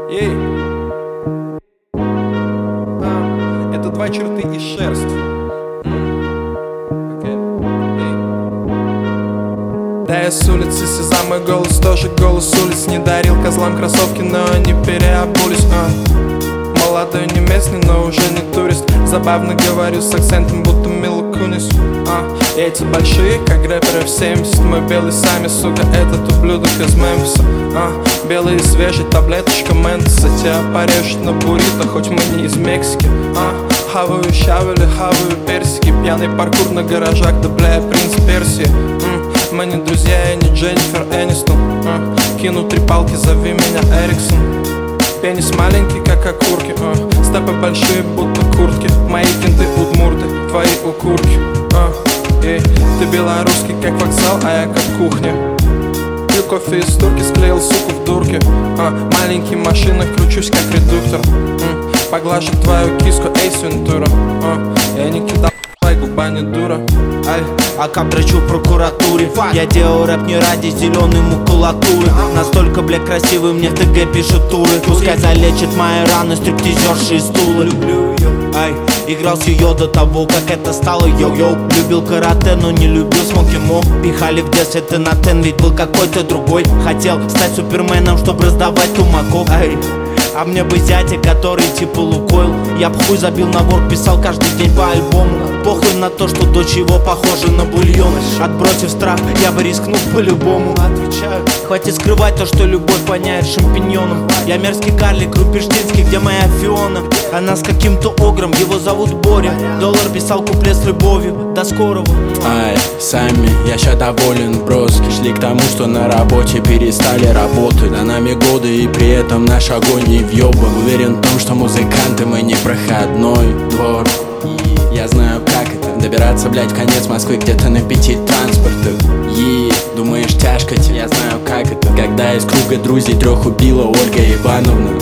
Ей. Это два черты и шерсть. Да, я с улицы Сезам, мой голос тоже голос улиц. Не дарил козлам кроссовки, но они переобулись. Молодой, не местный, но уже не турист. Забавно говорю с акцентом, будто Мила Кунис. Яйца большие, как рэперы в 70. Мой белый сами, сука, этот ублюдок из Мемфиса. Белый и свежий, таблеточка Ментоса. Тебя порежут на буррито, хоть мы не из Мексики. Хаваю щавели, хаваю персики. Пьяный паркур на гаражах, да бля, я принц Персии. Мы не друзья, я не Дженнифер Энистон. Кину 3 палки, зови меня Эриксон. Пенис маленький, как окурки. Степы большие, будто куртки. Мои кенты удмурты, твои укурки. Ты белорусский, как вокзал, а я как кухня. Пью кофе из турки, склеил суку в дурке. Маленький машина, кручусь как редуктор. Поглажу твою киску, эй, Вентура. Я не кидал, губа не дура. А как дрочу в прокуратуре. Я делаю рэп не ради зеленой макулатуры. Настолько, бля, красивый, мне в ТГ пишут туры. Пускай залечит мои раны стриптизерши из Тулы. Играл с ее до того, как это стало йо-йо. Любил карате, но не любил смоки мо. Пихали в детстве ты на тен, ведь был какой-то другой. Хотел стать суперменом, чтоб раздавать тумаков. А мне бы зятя, который типа Лукойл. Я б хуй забил на ворк, писал каждый день по альбому. Похуй на то, что дочь его похожа на бульон. Отбросив страх, я бы рискнул по-любому. Отвечаю, хватит скрывать то, что любовь воняет шампиньоном. Я мерзкий карлик, Рубинштинский, где моя Фиона? Она с каким-то огром, его зовут Боря. Доллар писал куплет с любовью, до скорого. Сами, я ща доволен, броски. Шли к тому, что на работе перестали работать. За нами годы и при этом наш огонь не въебан. Уверен в том, что музыканты мы не проходной двор. Я знаю, как это добираться, блять, в конец Москвы где-то на 5 транспортах. Думаешь, тяжко тебе? Я знаю, как это. Когда из круга друзей 3 убила Ольга Ивановна.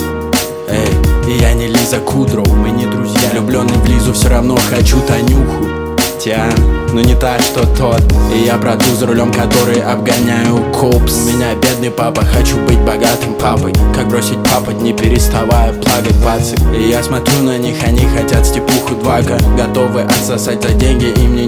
И я не Лиза Кудров, мы не друзья. Влюбленный в Лизу, все равно хочу Танюху. Но не та, что тот. И я брату за рулем, который обгоняю копс. У меня бедный папа, хочу быть богатым папой. Как бросить папать, не переставая плагать пацик. И я смотрю на них, они хотят степуху 2К. Готовы отсосать за деньги, им не